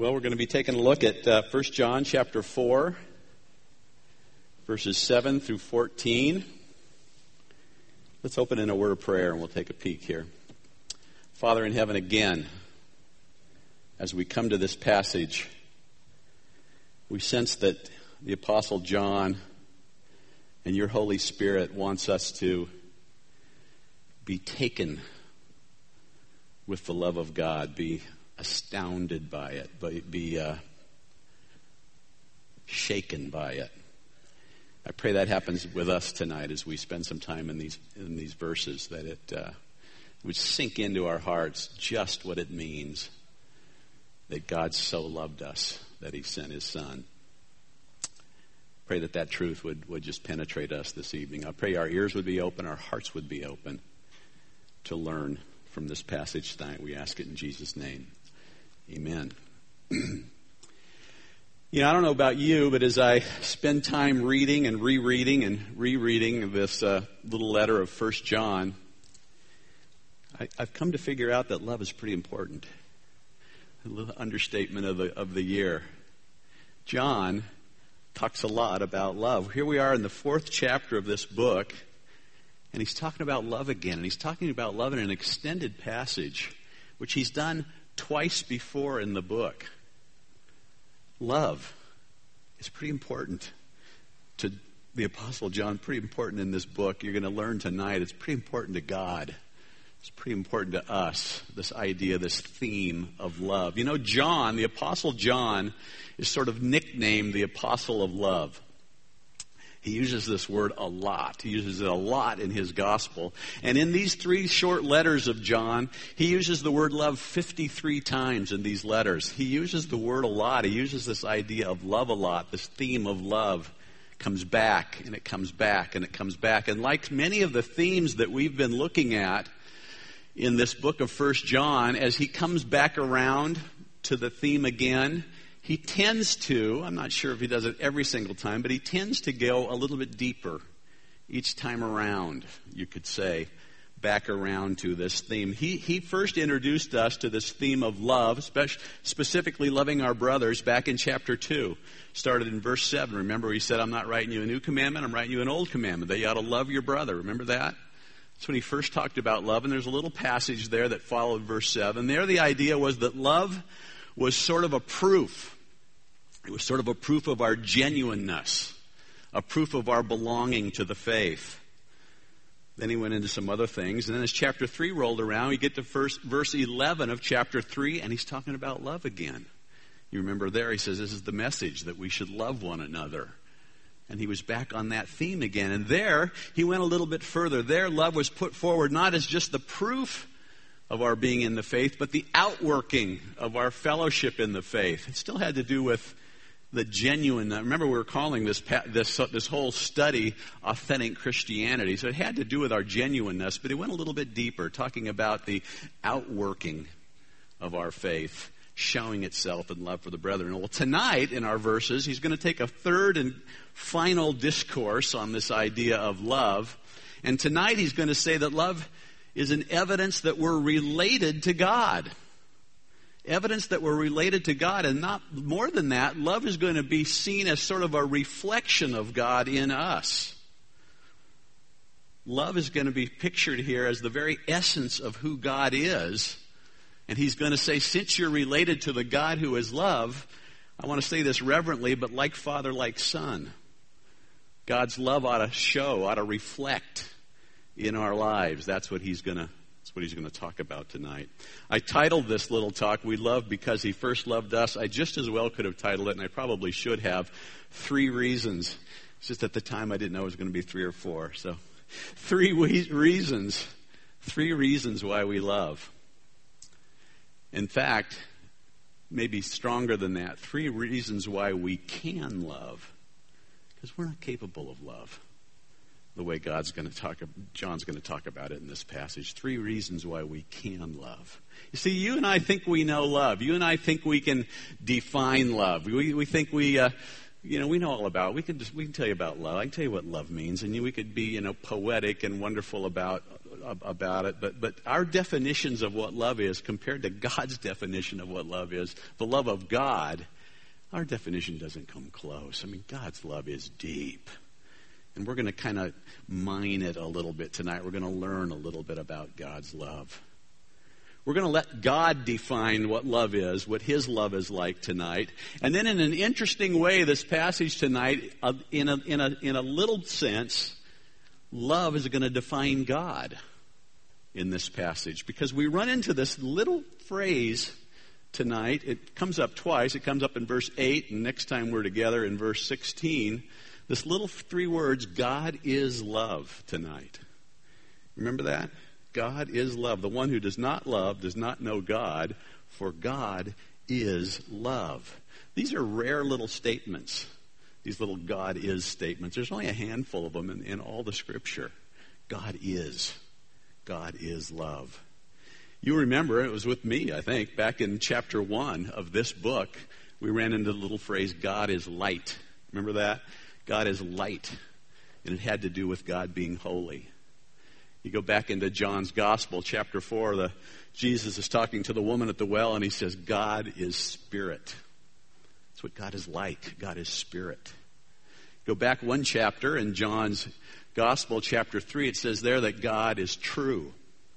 Well, we're going to be taking a look at 1 John chapter 4, verses 7 through 14. Let's open in a word of prayer and we'll take a peek here. Father in heaven, again, as we come to this passage, we sense that the Apostle John and your Holy Spirit wants us to be taken with the love of God, be astounded by it, be shaken by it. I pray that happens with us tonight as we spend some time in these verses, that it would sink into our hearts just what it means that God so loved us that he sent his Son. Pray that truth would just penetrate us this evening. I pray our ears would be open, our hearts would be open to learn from this passage tonight. We ask it in Jesus' name. Amen. I don't know about you, but as I spend time reading and rereading this little letter of 1 John, I've come to figure out that love is pretty important. A little understatement of the year. John talks a lot about love. Here we are in the 4th chapter of this book, and he's talking about love again. And he's talking about love in an extended passage, which he's done twice before in the book. Love is pretty important to the Apostle John, pretty important in this book. You're going to learn tonight it's pretty important to God. It's pretty important to us, this idea, this theme of love. You know, John, the Apostle John, is sort of nicknamed the Apostle of Love. He uses this word a lot. He uses it a lot in his gospel. And in these 3 short letters of John, he uses the word love 53 times in these letters. He uses the word a lot. He uses this idea of love a lot. This theme of love comes back, and it comes back, and it comes back. And like many of the themes that we've been looking at in this book of 1 John, as he comes back around to the theme again, he tends to, I'm not sure if he does it every single time, but he tends to go a little bit deeper each time around, you could say, back around to this theme. He first introduced us to this theme of love, specifically loving our brothers, back in chapter 2. Started in verse 7. Remember, he said, I'm not writing you a new commandment, I'm writing you an old commandment, that you ought to love your brother. Remember that? That's when he first talked about love, and there's a little passage there that followed verse 7. There the idea was that love was sort of a proof. It was sort of a proof of our genuineness, a proof of our belonging to the faith. Then he went into some other things, and then as chapter 3 rolled around, we get to verse 11 of chapter 3, and he's talking about love again. You remember there, he says, this is the message, that we should love one another. And he was back on that theme again. And there, he went a little bit further. There, love was put forward not as just the proof of our being in the faith, but the outworking of our fellowship in the faith. It still had to do with the genuine. Remember, we were calling this whole study authentic Christianity. So it had to do with our genuineness, but it went a little bit deeper, talking about the outworking of our faith, showing itself in love for the brethren. Well, tonight in our verses, he's going to take a third and final discourse on this idea of love. And tonight he's going to say that love is an evidence that we're related to God. Evidence that we're related to God, and not more than that, love is going to be seen as sort of a reflection of God in us. Love is going to be pictured here as the very essence of who God is. And he's going to say, since you're related to the God who is love, I want to say this reverently, but like father, like son. God's love ought to show, ought to reflect in our lives. That's what he's going to talk about tonight. I titled this little talk, We Love Because He First Loved Us. I just as well could have titled it, and I probably should have, 3 Reasons. It's just at the time I didn't know it was going to be 3 or 4. So 3 reasons why we love. In fact, maybe stronger than that, 3 reasons why we can love. Because we're not capable of love the way John's going to talk about it in this passage. 3 reasons why we can love. You see, you and I think we know love. You and I think we can define love. We think we know all about it. We can tell you about love. I can tell you what love means, and we could be, poetic and wonderful about about it, but our definitions of what love is compared to God's definition of what love is, the love of God, our definition doesn't come close. I mean, God's love is deep. And we're going to kind of mine it a little bit tonight. We're going to learn a little bit about God's love. We're going to let God define what love is, what His love is like tonight. And then in an interesting way, this passage tonight, in a little sense, love is going to define God in this passage. Because we run into this little phrase tonight. It comes up twice. It comes up in verse 8, and next time we're together in verse 16. This little 3 words, God is love, tonight. Remember that? God is love. The one who does not love does not know God, for God is love. These are rare little statements, these little God is statements. There's only a handful of them in all the Scripture. God is. God is love. You remember, it was with me, I think, back in chapter 1 of this book, we ran into the little phrase, God is light. Remember that? God is light. And it had to do with God being holy. You go back into John's Gospel, chapter 4, Jesus is talking to the woman at the well, and he says, God is spirit. That's what God is like. God is spirit. Go back one chapter in John's Gospel, chapter 3, it says there that God is true.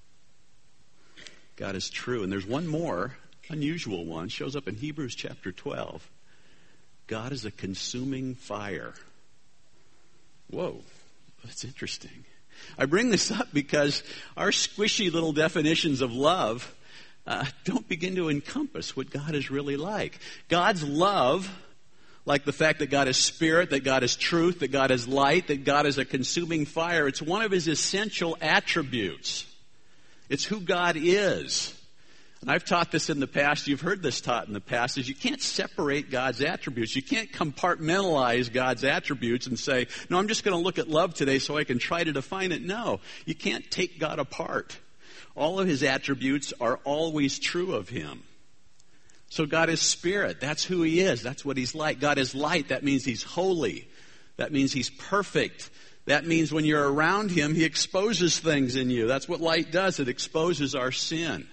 God is true. And there's one more unusual one, shows up in Hebrews chapter 12. God is a consuming fire. Whoa, that's interesting. I bring this up because our squishy little definitions of love don't begin to encompass what God is really like. God's love, like the fact that God is spirit, that God is truth, that God is light, that God is a consuming fire, it's one of His essential attributes. It's who God is. And I've taught this in the past, you've heard this taught in the past, is you can't separate God's attributes. You can't compartmentalize God's attributes and say, no, I'm just going to look at love today so I can try to define it. No, you can't take God apart. All of His attributes are always true of Him. So God is spirit. That's who He is. That's what He's like. God is light. That means He's holy. That means He's perfect. That means when you're around Him, He exposes things in you. That's what light does. It exposes our sin.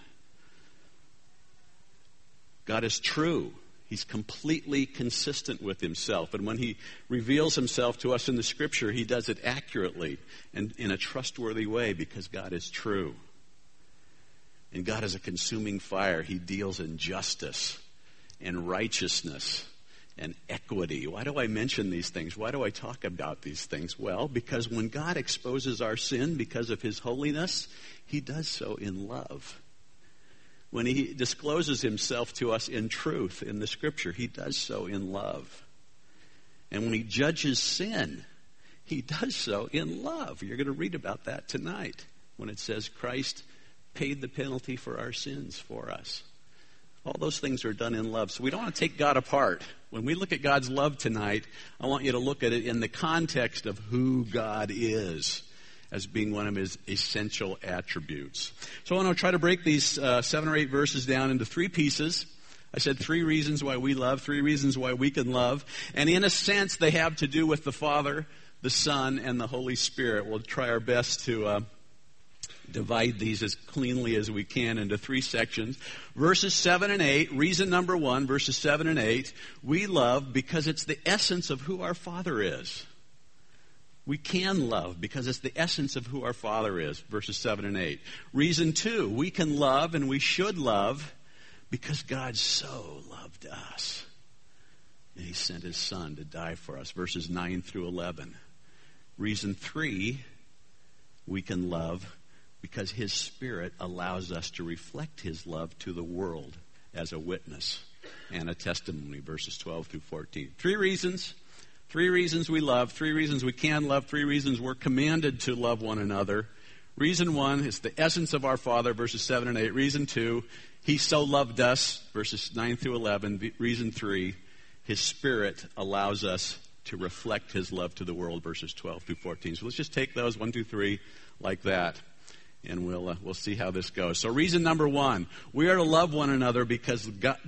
God is true. He's completely consistent with Himself. And when He reveals Himself to us in the Scripture, He does it accurately and in a trustworthy way because God is true. And God is a consuming fire. He deals in justice and righteousness and equity. Why do I mention these things? Why do I talk about these things? Well, because when God exposes our sin because of His holiness, He does so in love. When He discloses Himself to us in truth in the Scripture, He does so in love. And when He judges sin, He does so in love. You're going to read about that tonight when it says Christ paid the penalty for our sins for us. All those things are done in love. So we don't want to take God apart. When we look at God's love tonight, I want you to look at it in the context of who God is as being one of His essential attributes. So I want to try to break these 7 or 8 verses down into 3 pieces. I said 3 reasons why we love, 3 reasons why we can love. And in a sense, they have to do with the Father, the Son, and the Holy Spirit. We'll try our best to divide these as cleanly as we can into 3 sections. Verses 7 and 8, reason number 1, verses 7 and 8, we love because it's the essence of who our Father is. We can love because it's the essence of who our Father is, verses 7 and 8. Reason 2, we can love and we should love because God so loved us. And He sent His Son to die for us, verses 9 through 11. Reason 3, we can love because His Spirit allows us to reflect His love to the world as a witness and a testimony, verses 12 through 14. 3 reasons. 3 reasons we love, 3 reasons we can love, 3 reasons we're commanded to love one another. Reason 1 is the essence of our Father, verses 7 and 8. Reason 2, He so loved us, verses 9 through 11. Reason 3, His Spirit allows us to reflect His love to the world, verses 12 through 14. So let's just take those 1, 2, 3 like that, and we'll see how this goes. So reason number 1, we are to love one another because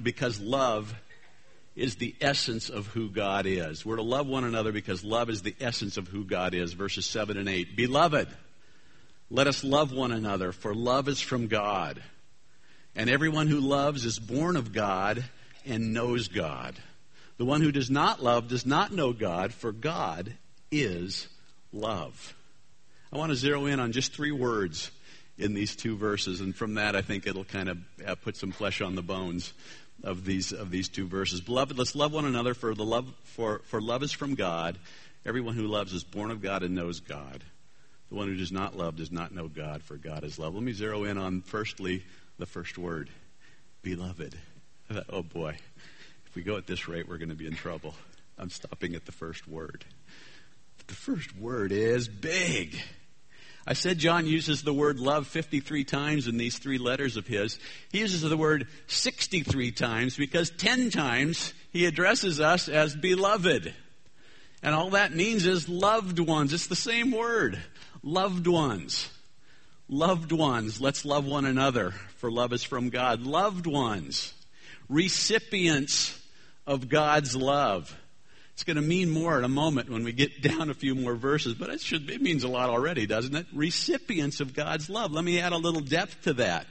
love is the essence of who God is. We're to love one another because love is the essence of who God is. Verses 7 and 8. Beloved, Let us love one another, for love is from God. And everyone who loves is born of God and knows God. The one who does not love does not know God, for God is love. I want to zero in on just 3 words in these 2 verses, and from that I think it'll kind of put some flesh on the bones of these 2 verses. Beloved, let's love one another, for love is from God. Everyone who loves is born of God and knows God. The one who does not love does not know God, for God is love. Let me zero in on, firstly, the first word, beloved. I thought, oh boy, if we go at this rate, we're going to be in trouble. I'm stopping at the first word. But the first word is big. I said John uses the word love 53 times in these 3 letters of his. He uses the word 63 times because 10 times he addresses us as beloved. And all that means is loved ones. It's the same word. Loved ones. Loved ones. Let's love one another, for love is from God. Loved ones. Recipients of God's love. It's going to mean more in a moment when we get down a few more verses, but it means a lot already, doesn't it? Recipients of God's love. Let me add a little depth to that.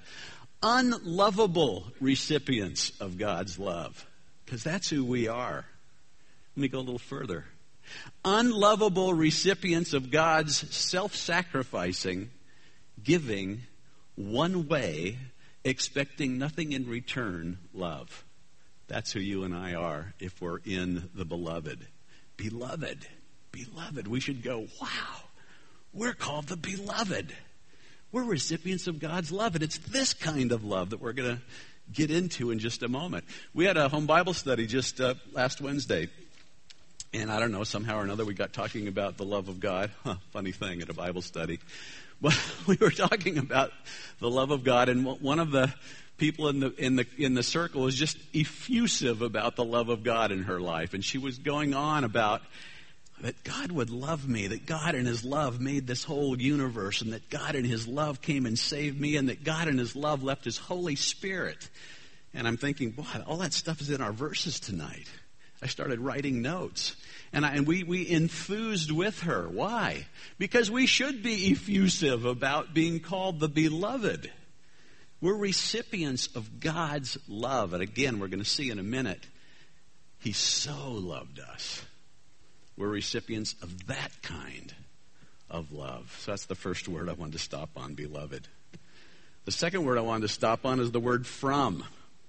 Unlovable recipients of God's love, because that's who we are. Let me go a little further. Unlovable recipients of God's self-sacrificing, giving, one way, expecting nothing in return love. That's who you and I are if we're in the beloved. Beloved. Beloved. We should go, wow, we're called the beloved. We're recipients of God's love, and it's this kind of love that we're going to get into in just a moment. We had a home Bible study just last Wednesday, and I don't know, somehow or another we got talking about the love of God. Funny thing at a Bible study. But we were talking about the love of God, and one of the people in the circle was just effusive about the love of God in her life, and she was going on about that God would love me, that God in His love made this whole universe, and that God in His love came and saved me, and that God in His love left His Holy Spirit. And I'm thinking, boy, all that stuff is in our verses tonight. I started writing notes, and we enthused with her. Why? Because we should be effusive about being called the beloved. We're recipients of God's love. And again, we're going to see in a minute, He so loved us. We're recipients of that kind of love. So that's the first word I wanted to stop on, beloved. The second word I wanted to stop on is the word from.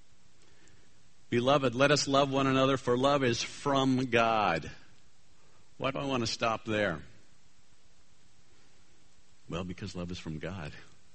Beloved, let us love one another, for love is from God. Why do I want to stop there? Well, because love is from God.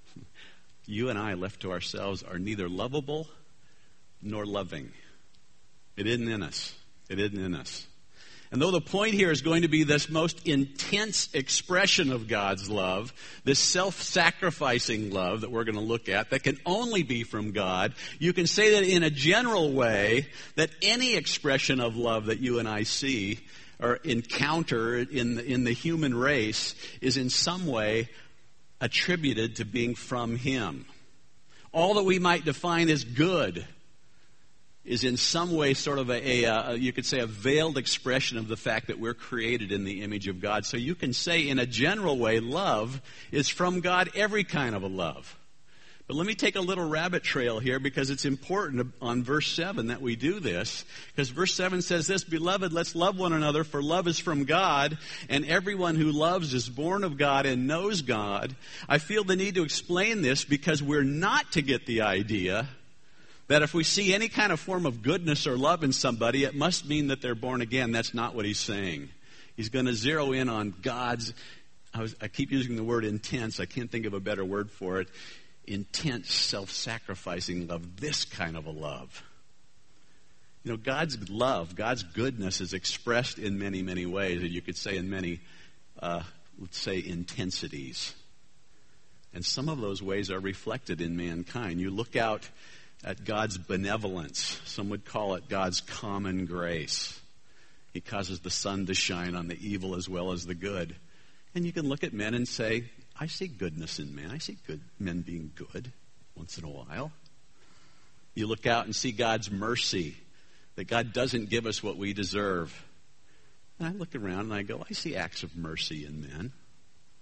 You and I, left to ourselves, are neither lovable nor loving. It isn't in us. It isn't in us. And though the point here is going to be this most intense expression of God's love, this self-sacrificing love that we're going to look at, that can only be from God, you can say that in a general way, that any expression of love that you and I see or encounter in the human race is in some way attributed to being from Him. All that we might define as good is in some way sort of you could say a veiled expression of the fact that we're created in the image of God. So you can say in a general way, love is from God, every kind of a love. But let me take a little rabbit trail here, because it's important on verse 7 that we do this. Because verse 7 says this, Beloved, let's love one another, for love is from God, and everyone who loves is born of God and knows God. I feel the need to explain this because we're not to get the idea that if we see any kind of form of goodness or love in somebody, it must mean that they're born again. That's not what he's saying. He's going to zero in on God's, I keep using the word intense. I can't think of a better word for it. Intense, self-sacrificing love, this kind of a love. You know, God's love, God's goodness is expressed in many, many ways, and you could say in many, let's say, intensities. And some of those ways are reflected in mankind. You look out at God's benevolence. Some would call it God's common grace. He causes the sun to shine on the evil as well as the good. And you can look at men and say, I see goodness in men. I see good men being good once in a while. You look out and see God's mercy, that God doesn't give us what we deserve. And I look around and I go, I see acts of mercy in men.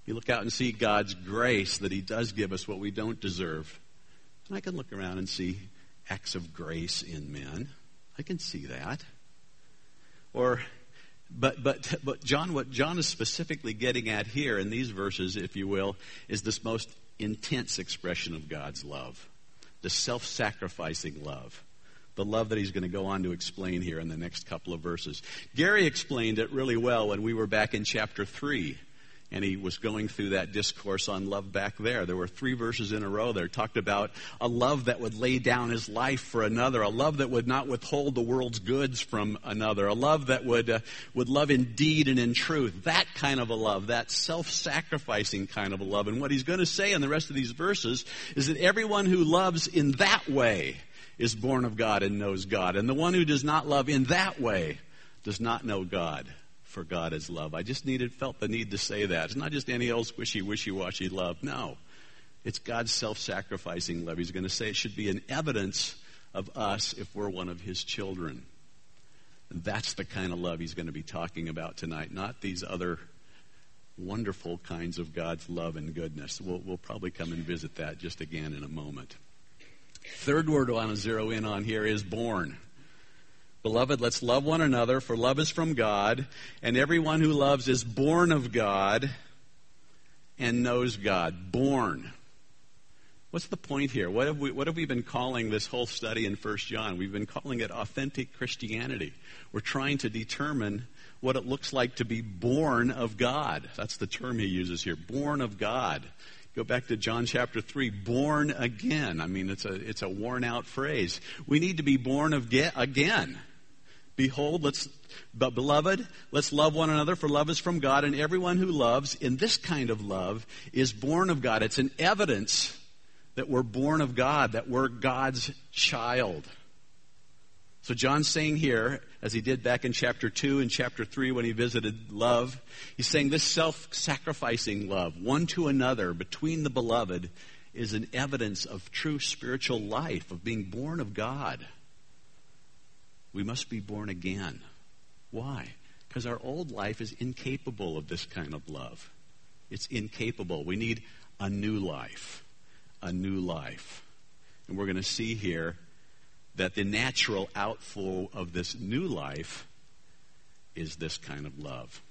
You look out and see God's grace, that he does give us what we don't deserve. And I can look around and see acts of grace in men. I can see that. But John, what John is specifically getting at here in these verses, if you will, is this most intense expression of God's love. The self-sacrificing love. The love that he's going to go on to explain here in the next couple of verses. Gary explained it really well when we were back in chapter 3. And he was going through that discourse on love back there. There were 3 verses in a row there. Talked about a love that would lay down his life for another. A love that would not withhold the world's goods from another. A love that would love in deed and in truth. That kind of a love. That self-sacrificing kind of a love. And what he's going to say in the rest of these verses is that everyone who loves in that way is born of God and knows God. And the one who does not love in that way does not know God. For God is love. I just felt the need to say that. It's not just any old squishy, wishy-washy love. No. It's God's self-sacrificing love. He's going to say it should be an evidence of us if we're one of his children. And that's the kind of love he's going to be talking about tonight, not these other wonderful kinds of God's love and goodness. We'll probably come and visit that just again in a moment. Third word I want to zero in on here is born. Beloved, let's love one another, for love is from God, and everyone who loves is born of God and knows God. Born. What's the point here? What have we been calling this whole study in 1 John? We've been calling it authentic Christianity. We're trying to determine what it looks like to be born of God. That's the term he uses here, born of God. Go back to John chapter 3, born again. I mean, it's a worn out phrase. We need to be born again. Behold, beloved, let's love one another, for love is from God, and everyone who loves in this kind of love is born of God. It's an evidence that we're born of God, that we're God's child. So John's saying here, as he did back in chapter 2 and chapter 3 when he visited love, he's saying this self-sacrificing love, one to another, between the beloved, is an evidence of true spiritual life, of being born of God. We must be born again. Why? Because our old life is incapable of this kind of love. It's incapable. We need a new life. A new life. And we're going to see here that the natural outflow of this new life is this kind of love.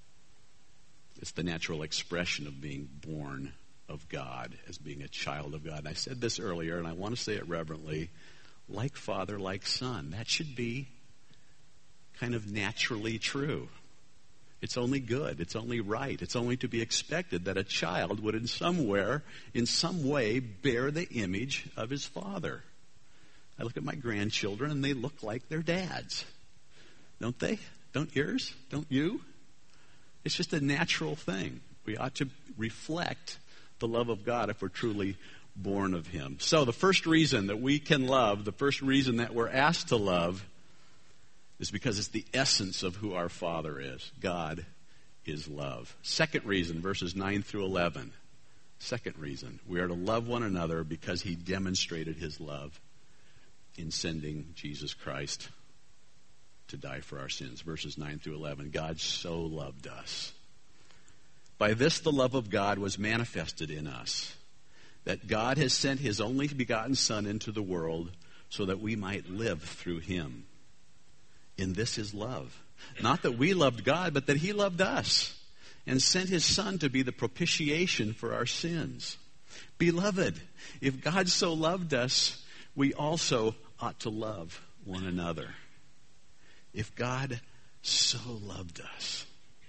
It's the natural expression of being born of God, as being a child of God. And I said this earlier, and I want to say it reverently, like father, like son. That should be kind of naturally true. It's only good. It's only right. It's only to be expected that a child would in some way bear the image of his father. I look at my grandchildren and they look like their dads. Don't they? Don't yours? Don't you? It's just a natural thing. We ought to reflect the love of God if we're truly born of him. So the first reason that we can love, the first reason that we're asked to love, is because it's the essence of who our Father is. God is love. Second reason, verses 9 through 11. Second reason, we are to love one another because he demonstrated his love in sending Jesus Christ to die for our sins. Verses 9 through 11. God so loved us. By this the love of God was manifested in us, that God has sent his only begotten Son into the world so that we might live through him. In this is love. Not that we loved God, but that he loved us and sent his Son to be the propitiation for our sins. Beloved, if God so loved us, we also ought to love one another. If God so loved us,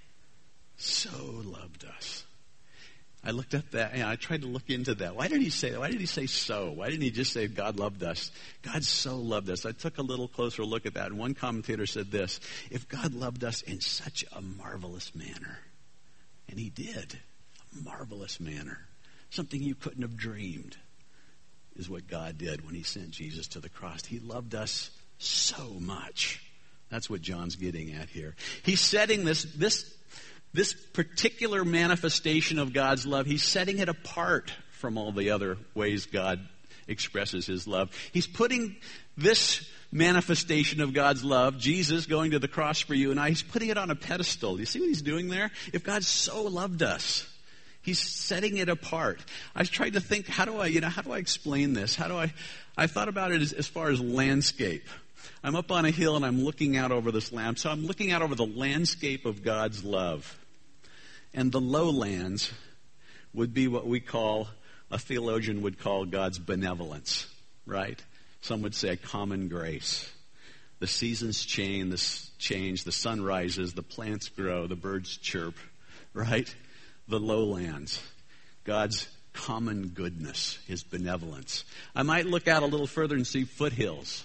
I looked at that and I tried to look into that. Why did he say that? Why did he say so? Why didn't he just say God loved us? God so loved us. I took a little closer look at that, and one commentator said this: if God loved us in such a marvelous manner, and he did, a marvelous manner, something you couldn't have dreamed, is what God did when he sent Jesus to the cross. He loved us so much. That's what John's getting at here. He's setting this particular manifestation of God's love, he's setting it apart from all the other ways God expresses his love. He's putting this manifestation of God's love, Jesus going to the cross for you and I, he's putting it on a pedestal. You see what he's doing there? If God so loved us, He's setting it apart. I tried to think, how do I explain this? I thought about it as far as landscape. I'm up on a hill and I'm looking out over this land. So I'm looking out over the landscape of God's love. And the lowlands would be what a theologian would call God's benevolence, right? Some would say common grace. The seasons change, the sun rises, the plants grow, the birds chirp, right? The lowlands, God's common goodness, his benevolence. I might look out a little further and see foothills,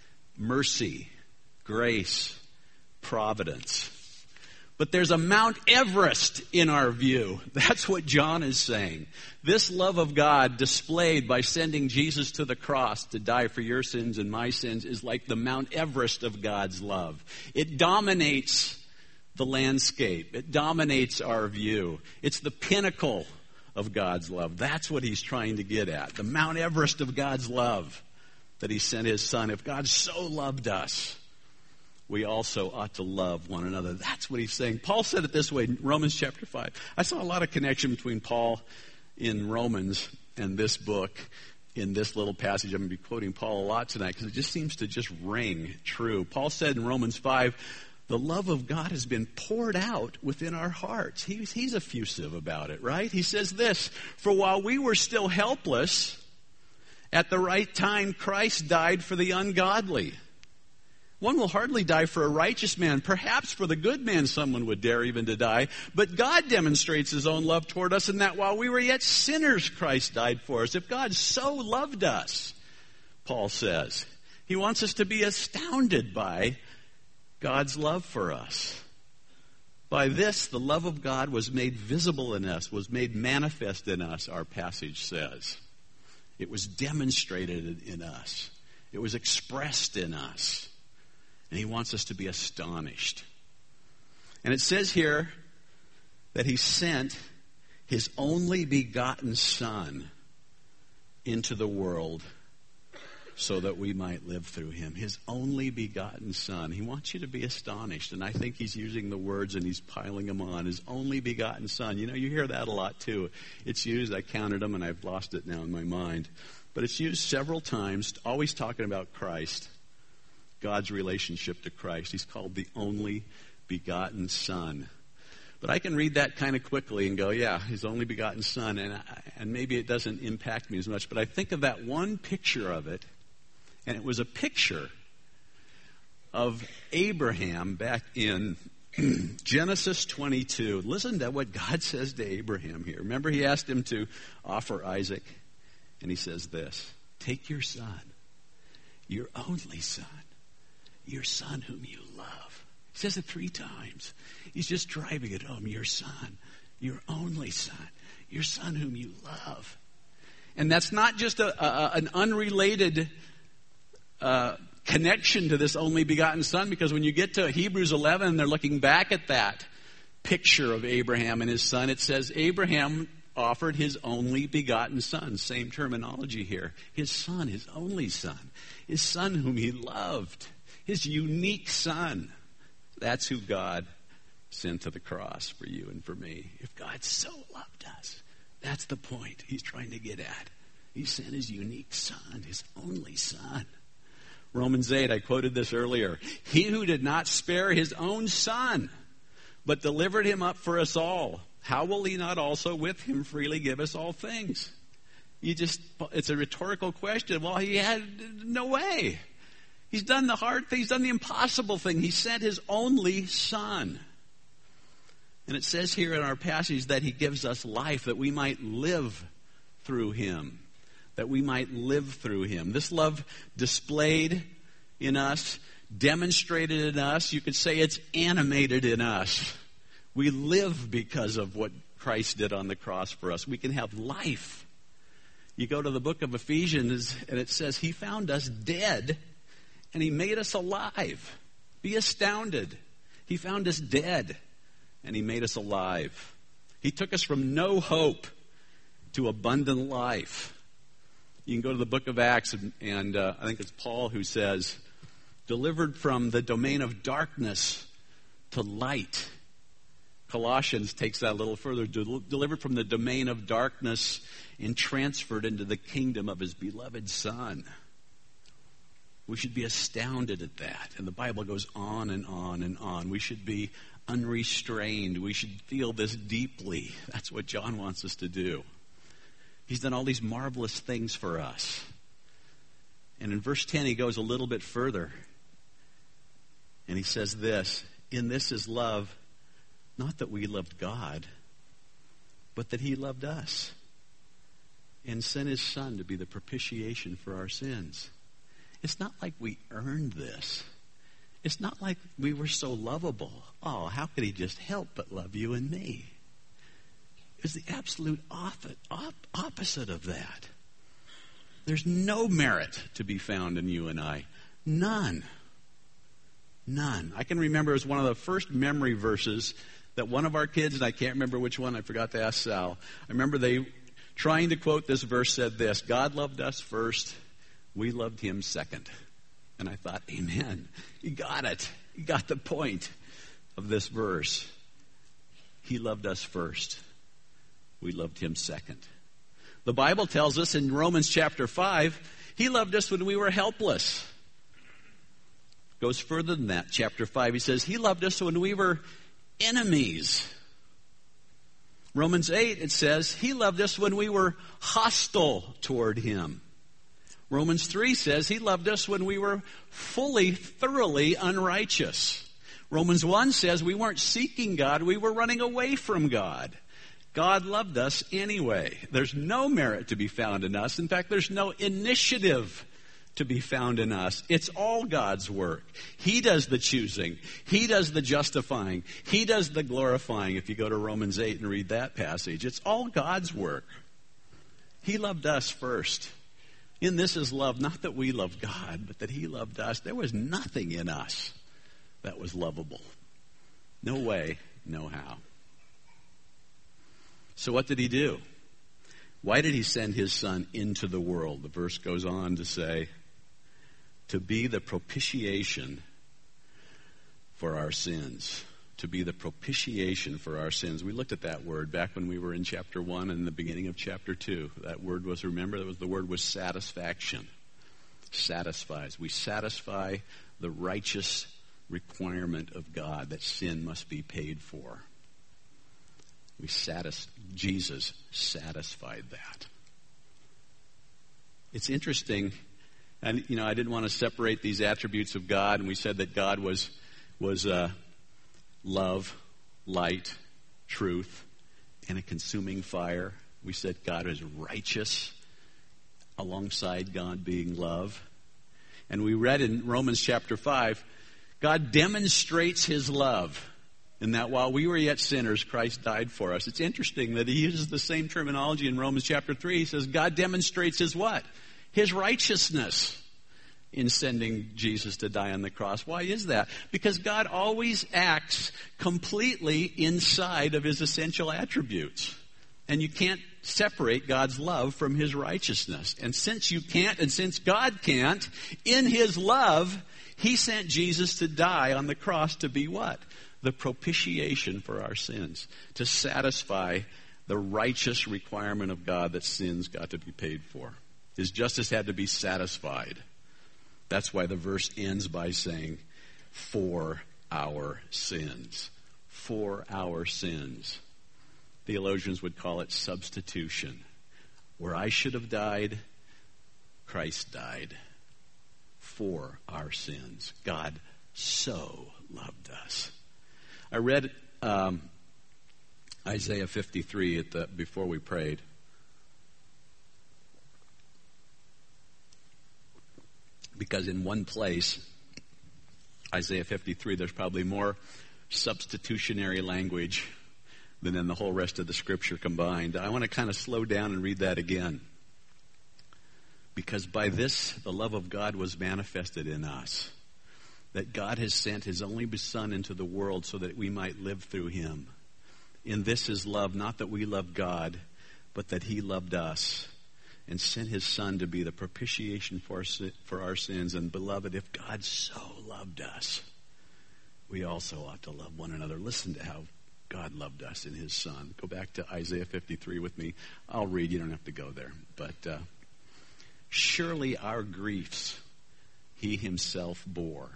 mercy, grace, providence. But there's a Mount Everest in our view. That's what John is saying. This love of God displayed by sending Jesus to the cross to die for your sins and my sins is like the Mount Everest of God's love. It dominates the landscape. It dominates our view. It's the pinnacle of God's love. That's what he's trying to get at. The Mount Everest of God's love, that he sent his son. If God so loved us, we also ought to love one another. That's what he's saying. Paul said it this way in Romans chapter 5. I saw a lot of connection between Paul in Romans and this book in this little passage. I'm going to be quoting Paul a lot tonight because it just seems to just ring true. Paul said in Romans 5, the love of God has been poured out within our hearts. He's effusive about it, right? He says this, for while we were still helpless, at the right time Christ died for the ungodly. One will hardly die for a righteous man. Perhaps for the good man someone would dare even to die. But God demonstrates his own love toward us in that while we were yet sinners, Christ died for us. If God so loved us, Paul says, he wants us to be astounded by God's love for us. By this, the love of God was made visible in us, was made manifest in us, our passage says. It was demonstrated in us. It was expressed in us. And he wants us to be astonished. And it says here that he sent his only begotten Son into the world so that we might live through him. His only begotten Son. He wants you to be astonished. And I think he's using the words and he's piling them on. His only begotten Son. You know, you hear that a lot too. It's used, I counted them and I've lost it now in my mind. But it's used several times, always talking about Christ. God's relationship to Christ. He's called the only begotten Son. But I can read that kind of quickly and go, yeah, his only begotten Son, and maybe it doesn't impact me as much. But I think of that one picture of it, and it was a picture of Abraham back in Genesis 22. Listen to what God says to Abraham here. Remember, he asked him to offer Isaac, and he says this, take your son, your only son, your son whom you love. He says it 3 times. He's just driving it home. Your son, your only son, your son whom you love. And that's not just an unrelated connection to this only begotten son, because when you get to Hebrews 11 and they're looking back at that picture of Abraham and his son, it says Abraham offered his only begotten son. Same terminology here. His son, his only son. His son whom he loved. His unique son. That's who God sent to the cross for you and for me. If God so loved us, that's the point he's trying to get at. He sent his unique son, his only son. Romans 8, I quoted this earlier. He who did not spare his own son, but delivered him up for us all, how will he not also with him freely give us all things? It's a rhetorical question. Well, he had no way. He's done the hard thing. He's done the impossible thing. He sent his only son. And it says here in our passage that he gives us life, that we might live through him. That we might live through him. This love displayed in us, demonstrated in us, you could say it's animated in us. We live because of what Christ did on the cross for us. We can have life. You go to the book of Ephesians and it says he found us dead and he made us alive. Be astounded. He found us dead and he made us alive. He took us from no hope to abundant life. You can go to the book of Acts and I think it's Paul who says, delivered from the domain of darkness to light, Colossians takes that a little further. Delivered from the domain of darkness and transferred into the kingdom of his beloved Son. We should be astounded at that. And the Bible goes on and on and on. We should be unrestrained. We should feel this deeply. That's what John wants us to do. He's done all these marvelous things for us. And in verse 10, he goes a little bit further. And he says this, in this is love, not that we loved God, but that he loved us and sent his Son to be the propitiation for our sins. It's not like we earned this. It's not like we were so lovable. Oh, how could he just help but love you and me? It's the absolute opposite of that. There's no merit to be found in you and I. None. None. I can remember it was one of the first memory verses that one of our kids, and I can't remember which one, I forgot to ask Sal. I remember they, trying to quote this verse, said this, God loved us first, we loved him second. And I thought, amen. You got it. You got the point of this verse. He loved us first. We loved him second. The Bible tells us in Romans chapter 5, he loved us when we were helpless. Goes further than that. Chapter 5, he says, he loved us when we were enemies. Romans 8, it says, he loved us when we were hostile toward him. Romans 3 says, he loved us when we were fully, thoroughly unrighteous. Romans 1 says, we weren't seeking God, we were running away from God. God loved us anyway. There's no merit to be found in us. In fact, there's no initiative to be found in us. It's all God's work. He does the choosing. He does the justifying. He does the glorifying. If you go to Romans 8 and read that passage, it's all God's work. He loved us first. In this is love, not that we loved God, but that he loved us. There was nothing in us that was lovable. No way, no how. So what did he do? Why did he send his Son into the world? The verse goes on to say, to be the propitiation for our sins. To be the propitiation for our sins. We looked at that word back when we were in chapter 1 and the beginning of chapter 2. That word was, remember, the word was satisfaction. Satisfies. We satisfy the righteous requirement of God that sin must be paid for. Jesus satisfied that. It's interesting, and I didn't want to separate these attributes of God, and we said that God was love, light, truth, and a consuming fire. We said God is righteous alongside God being love. And we read in Romans chapter 5, God demonstrates his love in that while we were yet sinners, Christ died for us. It's interesting that he uses the same terminology in Romans chapter 3. He says God demonstrates his what? His righteousness in sending Jesus to die on the cross. Why is that? Because God always acts completely inside of his essential attributes. And you can't separate God's love from his righteousness. And since you can't, and since God can't, in his love, he sent Jesus to die on the cross to be what? The propitiation for our sins. To satisfy the righteous requirement of God that sins got to be paid for. His justice had to be satisfied. That's why the verse ends by saying, for our sins. For our sins. Theologians would call it substitution. Where I should have died, Christ died. For our sins. God so loved us. I read Isaiah 53 before we prayed. Because in one place, Isaiah 53, there's probably more substitutionary language than in the whole rest of the scripture combined. I want to kind of slow down and read that again. Because by this, the love of God was manifested in us. That God has sent his only Son into the world so that we might live through him. In this is love, not that we loved God, but that he loved us and sent his Son to be the propitiation for our sins. And beloved, if God so loved us, we also ought to love one another. Listen to how God loved us in his Son. Go back to Isaiah 53 with me. I'll read. You don't have to go there. But surely our griefs he himself bore.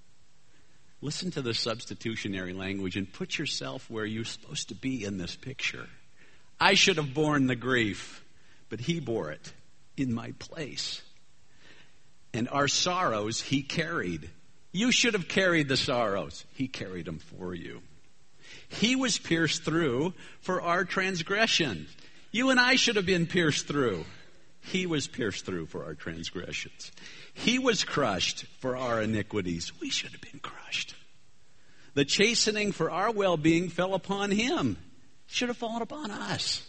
Listen to the substitutionary language and put yourself where you're supposed to be in this picture. I should have borne the grief, but he bore it in my place. And our sorrows he carried. You should have carried the sorrows. He carried them for you. He was pierced through for our transgressions. You and I should have been pierced through. He was pierced through for our transgressions. He was crushed for our iniquities. We should have been crushed. The chastening for our well-being fell upon him. It should have fallen upon us.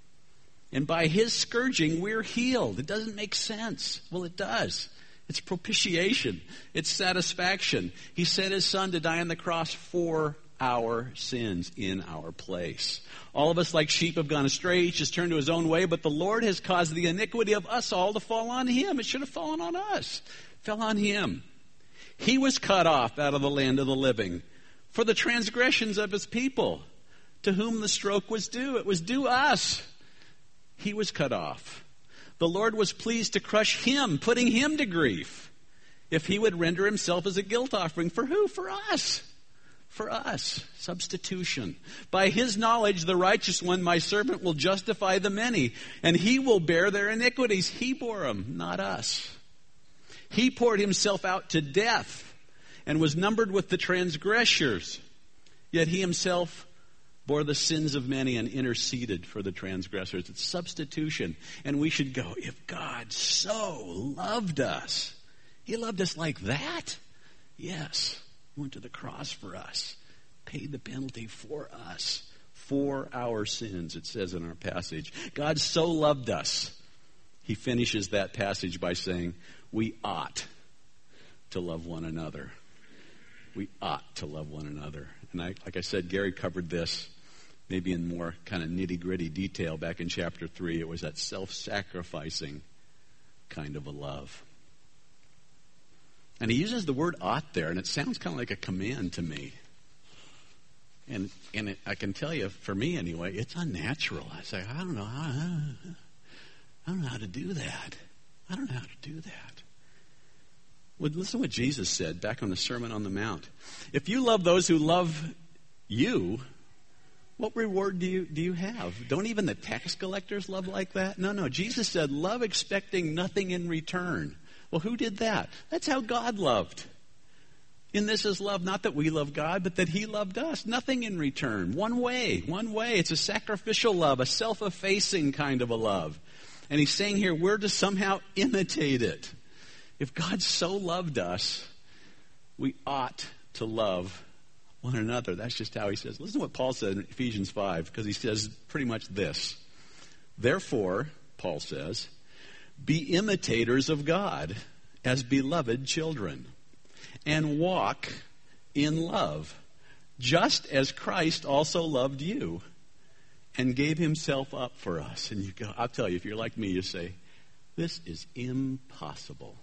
And by his scourging, we're healed. It doesn't make sense. Well, it does. It's propitiation. It's satisfaction. He sent his Son to die on the cross for our sins in our place. All of us like sheep have gone astray. Each has turned to his own way, but the Lord has caused the iniquity of us all to fall on him. It should have fallen on us. It fell on him. He was cut off out of the land of the living for the transgressions of his people, to whom the stroke was due. It was due us. He was cut off. The Lord was pleased to crush him, putting him to grief, if he would render himself as a guilt offering. For who? For us. For us. Substitution. By his knowledge, the righteous one, my servant, will justify the many, and he will bear their iniquities. He bore them, not us. He poured himself out to death and was numbered with the transgressors. Yet he himself bore the sins of many and interceded for the transgressors. It's substitution. And we should go, if God so loved us, he loved us like that? Yes. He went to the cross for us, paid the penalty for us, for our sins, it says in our passage. God so loved us. He finishes that passage by saying, we ought to love one another. We ought to love one another. And like I said, Gary covered this maybe in more kind of nitty-gritty detail back in chapter 3. It was that self-sacrificing kind of a love. And he uses the word ought there, and it sounds kind of like a command to me. And I can tell you, for me anyway, it's unnatural. I say, I don't know how to do that. I don't know how to do that. Well, listen to what Jesus said back on the Sermon on the Mount. If you love those who love you, what reward do you have? Don't even the tax collectors love like that? No. Jesus said, love expecting nothing in return. Well, who did that? That's how God loved. In this is love, not that we love God, but that he loved us. Nothing in return. One way. It's a sacrificial love, a self-effacing kind of a love. And he's saying here, we're to somehow imitate it. If God so loved us, we ought to love one another. That's just how he says. Listen to what Paul said in Ephesians 5, because he says pretty much this. Therefore, Paul says, be imitators of God as beloved children, and walk in love, just as Christ also loved you and gave himself up for us. And you go, I'll tell you, if you're like me, you say, this is impossible.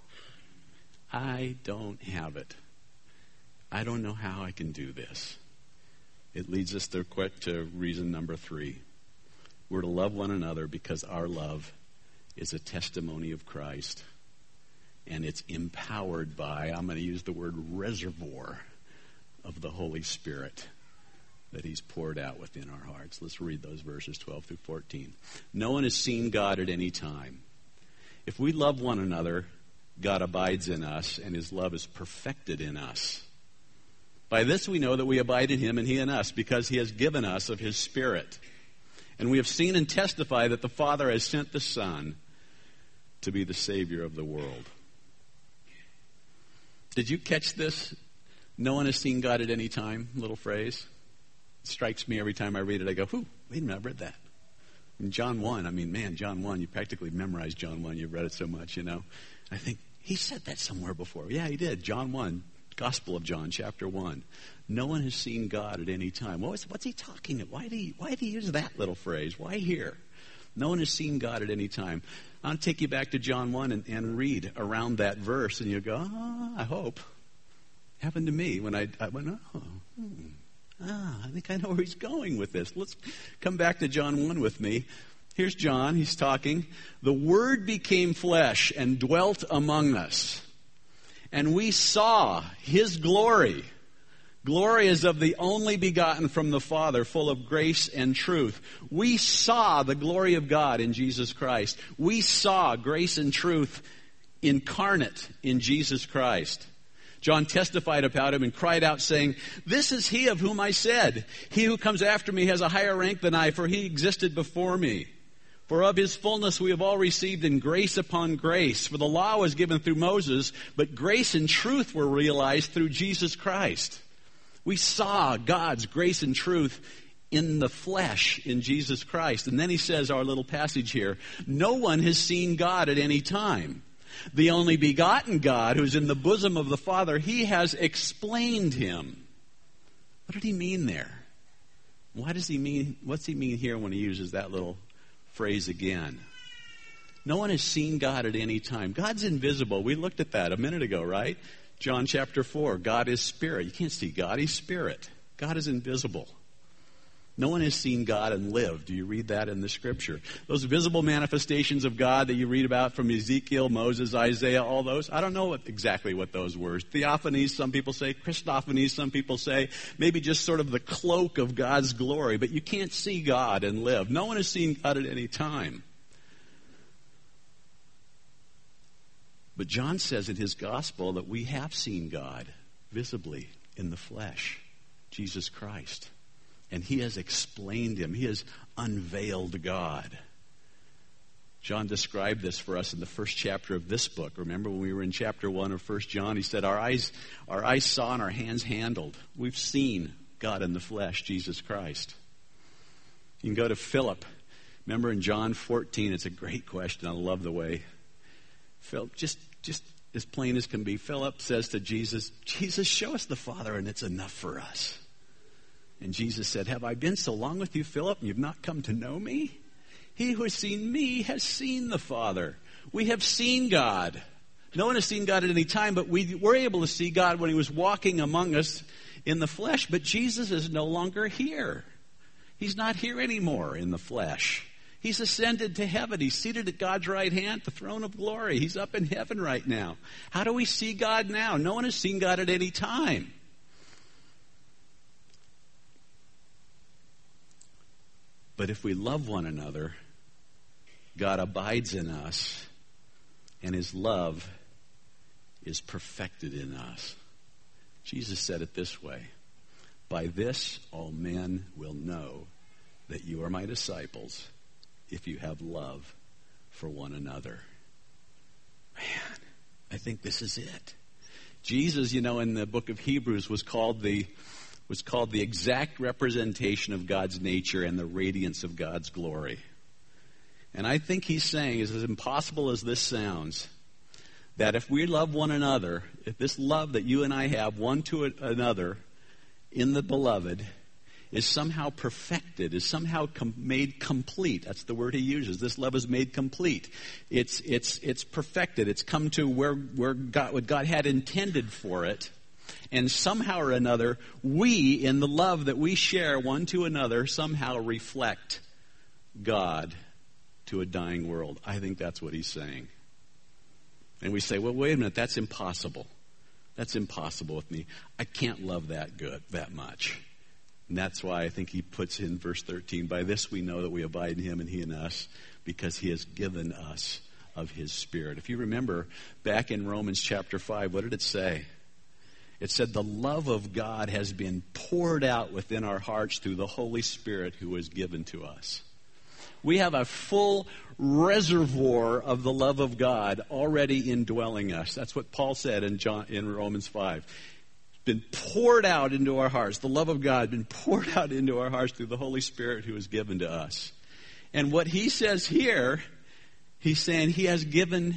I don't have it. I don't know how I can do this. It leads us to reason number 3. We're to love one another because our love is a testimony of Christ. And it's empowered by, I'm going to use the word reservoir of the Holy Spirit that he's poured out within our hearts. Let's read those verses 12 through 14. No one has seen God at any time. If we love one another, God abides in us, and his love is perfected in us. By this we know that we abide in him and he in us, because he has given us of his Spirit. And we have seen and testify that the Father has sent the Son to be the Savior of the world. Did you catch this? No one has seen God at any time, little phrase. It strikes me every time I read it. I go, wait a minute, I've read that. In John 1, John 1, you practically memorized John 1. You've read it so much, I think, he said that somewhere before. Yeah, he did. John 1, Gospel of John, chapter 1. No one has seen God at any time. What's he talking about? Why did he use that little phrase? Why here? No one has seen God at any time. I'll take you back to John 1 and read around that verse, and you go, I hope. Happened to me when I went, I think I know where he's going with this. Let's come back to John 1 with me. Here's John. He's talking. The Word became flesh and dwelt among us. And we saw his glory. Glory is of the only begotten from the Father, full of grace and truth. We saw the glory of God in Jesus Christ. We saw grace and truth incarnate in Jesus Christ. John testified about him and cried out, saying, "This is he of whom I said, he who comes after me has a higher rank than I, for he existed before me. For of his fullness we have all received in grace upon grace. For the law was given through Moses, but grace and truth were realized through Jesus Christ." We saw God's grace and truth in the flesh in Jesus Christ. And then he says, our little passage here, no one has seen God at any time. The only begotten God who's in the bosom of the Father, he has explained him. What did he mean there? What's he mean here when he uses that little phrase again? No one has seen God at any time. God's invisible. We looked at that a minute ago, right? John chapter 4, God is spirit. You can't see God, he's spirit. God is invisible. No one has seen God and lived. Do you read that in the scripture? Those visible manifestations of God that you read about from Ezekiel, Moses, Isaiah, all those, I don't know exactly what those were. Theophanies, some people say. Christophanies, some people say. Maybe just sort of the cloak of God's glory. But you can't see God and live. No one has seen God at any time. But John says in his gospel that we have seen God visibly in the flesh, Jesus Christ. And he has explained him. He has unveiled God. John described this for us in the first chapter of this book. Remember when we were in chapter 1 of 1 John? He said, our eyes saw and our hands handled. We've seen God in the flesh, Jesus Christ. You can go to Philip. Remember in John 14, it's a great question. I love the way Philip, just as plain as can be, Philip says to Jesus, "Jesus, show us the Father and it's enough for us." And Jesus said, "Have I been so long with you, Philip, and you've not come to know me? He who has seen me has seen the Father." We have seen God. No one has seen God at any time, but we were able to see God when he was walking among us in the flesh. But Jesus is no longer here. He's not here anymore in the flesh. He's ascended to heaven. He's seated at God's right hand, the throne of glory. He's up in heaven right now. How do we see God now? No one has seen God at any time. But if we love one another, God abides in us, and his love is perfected in us. Jesus said it this way, "By this all men will know that you are my disciples, if you have love for one another." Man, I think this is it. Jesus, in the book of Hebrews was called the exact representation of God's nature and the radiance of God's glory. And I think he's saying, as impossible as this sounds, that if we love one another, if this love that you and I have one to another in the beloved is somehow perfected, is somehow made complete. That's the word he uses. This love is made complete. It's perfected. It's come to where what God had intended for it. And somehow or another, we, in the love that we share one to another, somehow reflect God to a dying world. I think that's what he's saying. And we say, well, wait a minute, that's impossible. That's impossible with me. I can't love that much. And that's why I think he puts in verse 13, "By this we know that we abide in him and he in us, because he has given us of his Spirit." If you remember back in Romans chapter 5, what did it say? It said the love of God has been poured out within our hearts through the Holy Spirit who was given to us. We have a full reservoir of the love of God already indwelling us. That's what Paul said in Romans 5. It's been poured out into our hearts. The love of God has been poured out into our hearts through the Holy Spirit who was given to us. And what he says here, he's saying he has given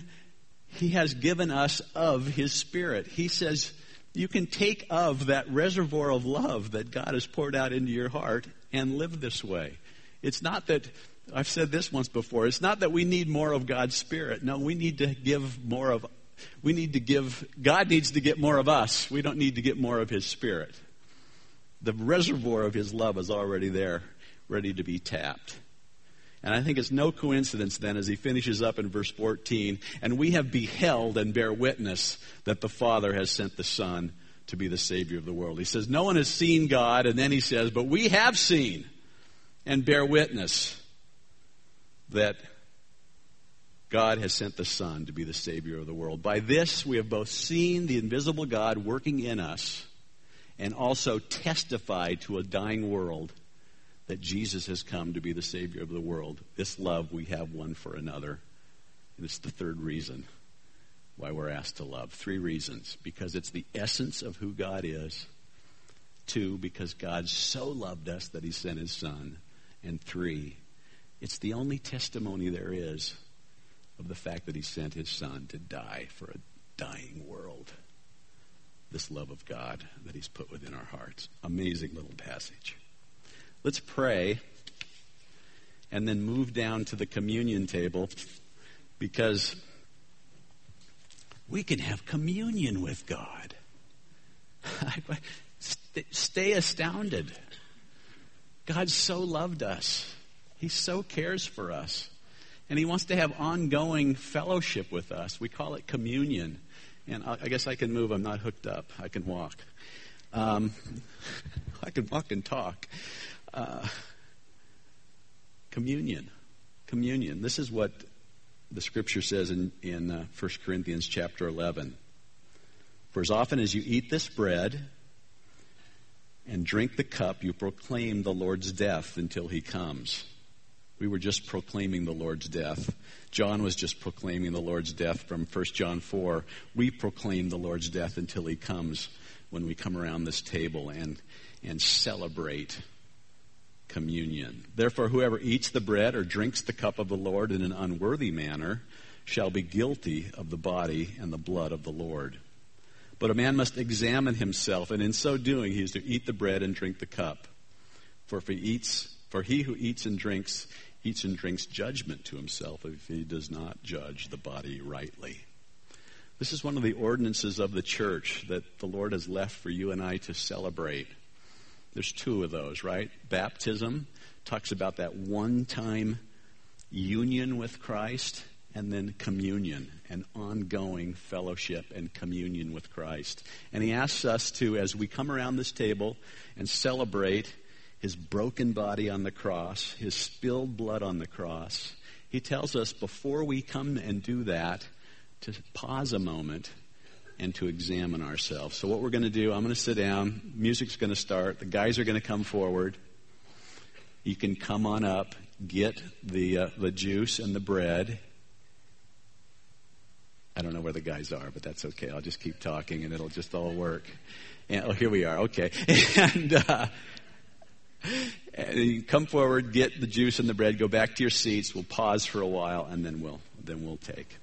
us of his Spirit. He says, you can take of that reservoir of love that God has poured out into your heart and live this way. It's not that, I've said this once before, it's not that we need more of God's Spirit. No, we need to give more of, God needs to get more of us. We don't need to get more of his Spirit. The reservoir of his love is already there, ready to be tapped. And I think it's no coincidence then as he finishes up in verse 14, and we have beheld and bear witness that the Father has sent the Son to be the Savior of the world. He says, no one has seen God, and then he says, but we have seen and bear witness that God has sent the Son to be the Savior of the world. By this we have both seen the invisible God working in us and also testified to a dying world that Jesus has come to be the Savior of the world. This love we have one for another. And it's the third reason why we're asked to love. 3 reasons. Because it's the essence of who God is. 2, because God so loved us that he sent his Son. And 3, it's the only testimony there is of the fact that he sent his Son to die for a dying world. This love of God that he's put within our hearts. Amazing little passage. Let's pray and then move down to the communion table, because we can have communion with God. Stay astounded. God so loved us. He so cares for us. And he wants to have ongoing fellowship with us. We call it communion. And I guess I can move. I'm not hooked up. I can walk. I can walk and talk. Communion. This is what the scripture says in 1 Corinthians chapter 11. For as often as you eat this bread and drink the cup, you proclaim the Lord's death until he comes. We were just proclaiming the Lord's death. John was just proclaiming the Lord's death from 1 John 4. We proclaim the Lord's death until he comes, when we come around this table and celebrate communion. Therefore, whoever eats the bread or drinks the cup of the Lord in an unworthy manner shall be guilty of the body and the blood of the Lord. But a man must examine himself, and in so doing he is to eat the bread and drink the cup. For he who eats and drinks judgment to himself if he does not judge the body rightly. This is one of the ordinances of the church that the Lord has left for you and I to celebrate. There's 2 of those, right? Baptism talks about that one-time union with Christ, and then communion, an ongoing fellowship and communion with Christ. And he asks us to, as we come around this table and celebrate his broken body on the cross, his spilled blood on the cross, he tells us before we come and do that to pause a moment and to examine ourselves. So what we're going to do, I'm going to sit down, music's going to start, the guys are going to come forward. You can come on up, get the juice and the bread. I don't know where the guys are, but that's okay. I'll just keep talking and it'll just all work. And, here we are, okay. And you come forward, get the juice and the bread, go back to your seats, we'll pause for a while, and then we'll take.